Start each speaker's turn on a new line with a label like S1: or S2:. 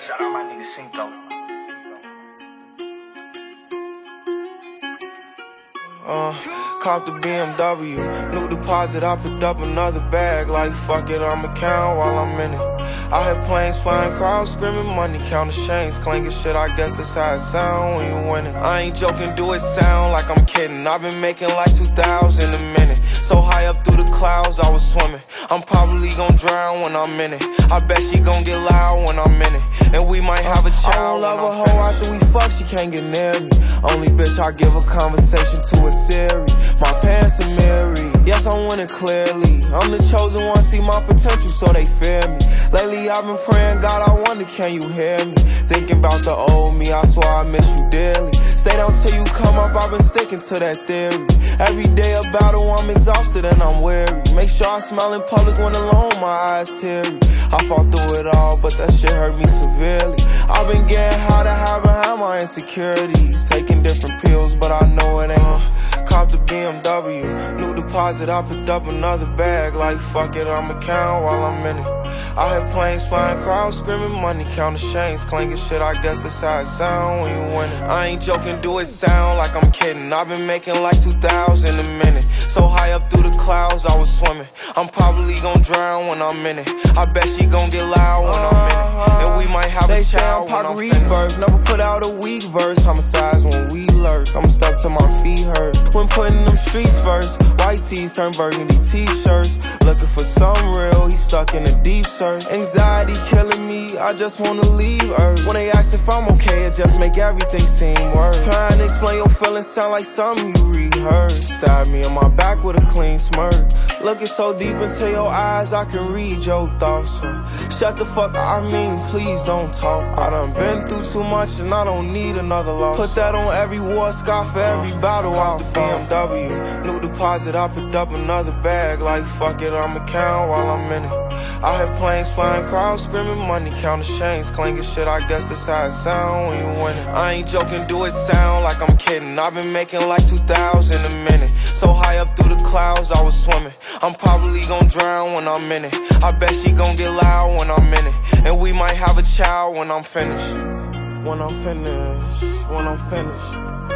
S1: Shout out my nigga Cinco.
S2: Cop the BMW, new deposit, I picked up another bag. Like fuck it, I'ma count while I'm in it. I had planes flying, crowds screaming, money counting chains, clanking shit. I guess that's how it sound when you winning. I ain't joking, do it sound like I'm kidding. I've been making like 2,000 a minute. So high up through the clouds, I was swimming. I'm probably gon' drown when I'm in it. I bet she gon' get loud when I'm in it. And we might have a child. I don't love a hoe after we fuck, she can't get near me. Only bitch I give a conversation to is Siri. My pants are mirrored, yes I'm winning clearly. I'm the chosen one, see my potential so they fear me. Lately I've been praying, God I wonder can you hear me. Thinking about the old me, I swear I miss you dearly. Stay down till you come up, I've been sticking to that theory. Every day a battle, I'm exhausted and I'm weary. Make sure I smile in public when alone, my eyes teary. I fought through it all, but that shit hurt me severely. I've been getting high to hide behind my insecurities. Taking different pills, but I know it ain't. Cop the BMW, new deposit, I picked up another bag. Like fuck it, I'ma count while I'm in it. I had planes flying, crowds screaming, money counting chains, clanking shit. I guess that's how it sound when you winning. I ain't joking, do it sound like I'm kidding. I've been making like 2,000 a minute. So high up through the clouds, I was swimming. I'm probably gon' drown when I'm in it. I bet she gon' get loud when I'm in it. And we might have a child when I'm finished. Never put out a weak verse. Homicides when we lurk. I'm stuck till my feet hurt. When putting them streets first, white tees turn burgundy t-shirts. Looking for some real, he stuck in a deep search. Anxiety killing me, I just wanna leave Earth. When they ask if I'm okay, it just make everything seem worse. Trying to explain your feelings sound like something you rehearsed. Stab me in my back with a clean smirk. Looking so deep into your eyes, I can read your thoughts. So shut the fuck up, I mean please don't talk. I done been through too much and I don't need another loss. Put that on every war scar for every battle I fought. BMW, new deposit, I picked up another bag. Like fuck it, I'ma count while I'm in it. I had planes flying, crowds screaming, money counting chains, clanking shit. I guess that's how it sound when you winning. I ain't joking, do it sound like I'm kidding. I've been making like 2,000 a minute. So high up through the clouds, I was swimming. I'm probably gon' drown when I'm in it. I bet she gon' get loud when I'm in it. And we might have a child when I'm finished. When I'm finished, when I'm finished.